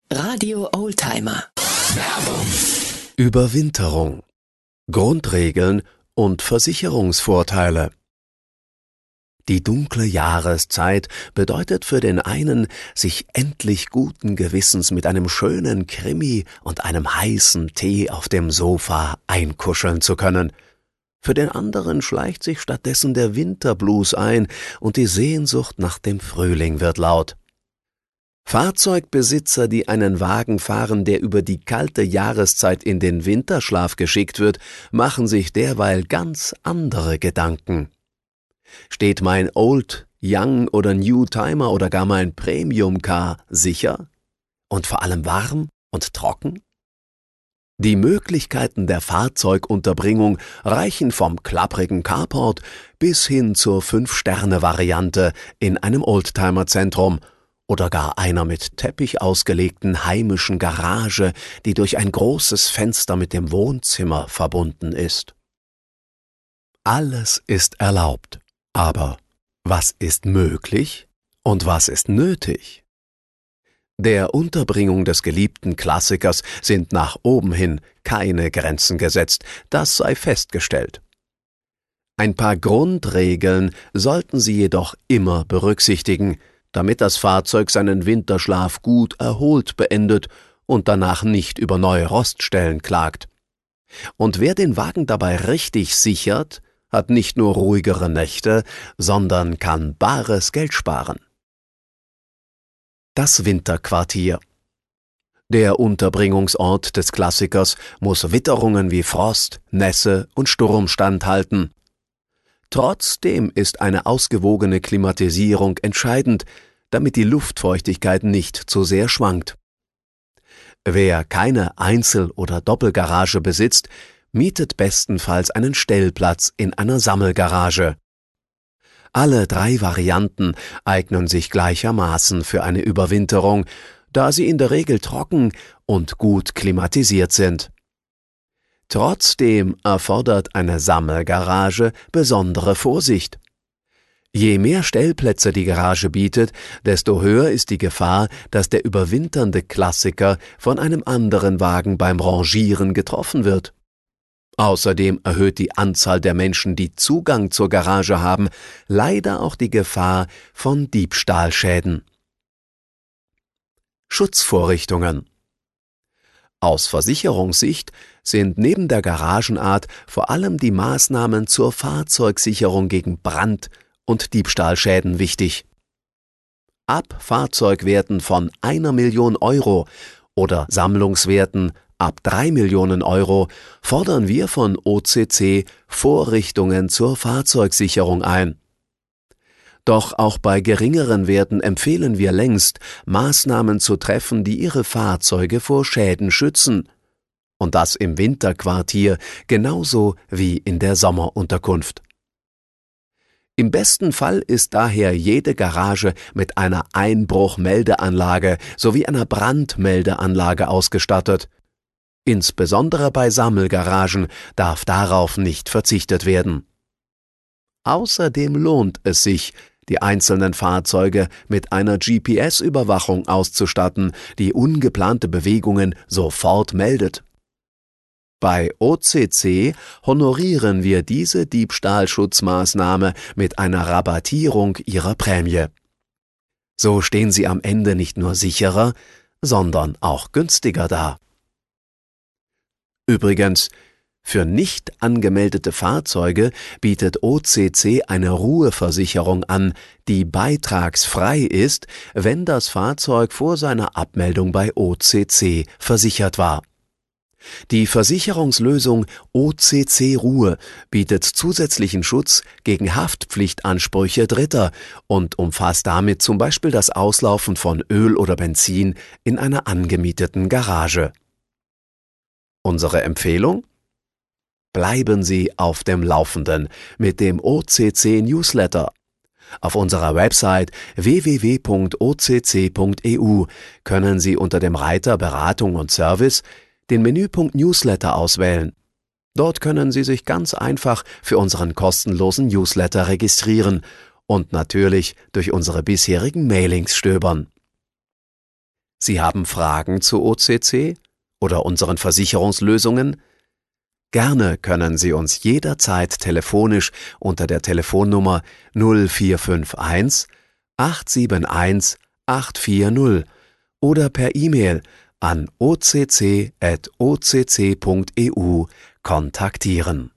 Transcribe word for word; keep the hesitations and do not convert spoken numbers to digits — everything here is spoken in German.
Radio Oldtimer. Überwinterung. Grundregeln und Versicherungsvorteile. Die dunkle Jahreszeit bedeutet für den einen, sich endlich guten Gewissens mit einem schönen Krimi und einem heißen Tee auf dem Sofa einkuscheln zu können. Für den anderen schleicht sich stattdessen der Winterblues ein und die Sehnsucht nach dem Frühling wird laut. Fahrzeugbesitzer, die einen Wagen fahren, der über die kalte Jahreszeit in den Winterschlaf geschickt wird, machen sich derweil ganz andere Gedanken. Steht mein Old, Young oder New Timer oder gar mein Premium Car sicher? Und vor allem warm und trocken? Die Möglichkeiten der Fahrzeugunterbringung reichen vom klapprigen Carport bis hin zur Fünf-Sterne-Variante in einem Oldtimer-Zentrum oder gar einer mit Teppich ausgelegten heimischen Garage, die durch ein großes Fenster mit dem Wohnzimmer verbunden ist. Alles ist erlaubt, aber was ist möglich und was ist nötig? Der Unterbringung des geliebten Klassikers sind nach oben hin keine Grenzen gesetzt, das sei festgestellt. Ein paar Grundregeln sollten Sie jedoch immer berücksichtigen, damit das Fahrzeug seinen Winterschlaf gut erholt beendet und danach nicht über neue Roststellen klagt. Und wer den Wagen dabei richtig sichert, hat nicht nur ruhigere Nächte, sondern kann bares Geld sparen. Das Winterquartier. Der Unterbringungsort des Klassikers muss Witterungen wie Frost, Nässe und Sturm standhalten. Trotzdem ist eine ausgewogene Klimatisierung entscheidend, damit die Luftfeuchtigkeit nicht zu sehr schwankt. Wer keine Einzel- oder Doppelgarage besitzt, mietet bestenfalls einen Stellplatz in einer Sammelgarage. Alle drei Varianten eignen sich gleichermaßen für eine Überwinterung, da sie in der Regel trocken und gut klimatisiert sind. Trotzdem erfordert eine Sammelgarage besondere Vorsicht. Je mehr Stellplätze die Garage bietet, desto höher ist die Gefahr, dass der überwinternde Klassiker von einem anderen Wagen beim Rangieren getroffen wird. Außerdem erhöht die Anzahl der Menschen, die Zugang zur Garage haben, leider auch die Gefahr von Diebstahlschäden. Schutzvorrichtungen. Aus Versicherungssicht sind neben der Garagenart vor allem die Maßnahmen zur Fahrzeugsicherung gegen Brand- und Diebstahlschäden wichtig. Ab Fahrzeugwerten von einer Million Euro oder Sammlungswerten ab drei Millionen Euro fordern wir von O C C Vorrichtungen zur Fahrzeugsicherung ein. Doch auch bei geringeren Werten empfehlen wir längst, Maßnahmen zu treffen, die Ihre Fahrzeuge vor Schäden schützen. Und das im Winterquartier genauso wie in der Sommerunterkunft. Im besten Fall ist daher jede Garage mit einer Einbruchmeldeanlage sowie einer Brandmeldeanlage ausgestattet. Insbesondere bei Sammelgaragen darf darauf nicht verzichtet werden. Außerdem lohnt es sich, die einzelnen Fahrzeuge mit einer G P S-Überwachung auszustatten, die ungeplante Bewegungen sofort meldet. Bei O C C honorieren wir diese Diebstahlschutzmaßnahme mit einer Rabattierung Ihrer Prämie. So stehen Sie am Ende nicht nur sicherer, sondern auch günstiger da. Übrigens, für nicht angemeldete Fahrzeuge bietet O C C eine Ruheversicherung an, die beitragsfrei ist, wenn das Fahrzeug vor seiner Abmeldung bei O C C versichert war. Die Versicherungslösung O C C Ruhe bietet zusätzlichen Schutz gegen Haftpflichtansprüche Dritter und umfasst damit zum Beispiel das Auslaufen von Öl oder Benzin in einer angemieteten Garage. Unsere Empfehlung? Bleiben Sie auf dem Laufenden mit dem O C C Newsletter. Auf unserer Website w w w punkt o c c punkt e u können Sie unter dem Reiter Beratung und Service den Menüpunkt Newsletter auswählen. Dort können Sie sich ganz einfach für unseren kostenlosen Newsletter registrieren und natürlich durch unsere bisherigen Mailings stöbern. Sie haben Fragen zu O C C oder unseren Versicherungslösungen? Gerne können Sie uns jederzeit telefonisch unter der Telefonnummer null vier fünf eins acht sieben eins acht vier null oder per E-Mail an o c c at o c c punkt e u kontaktieren.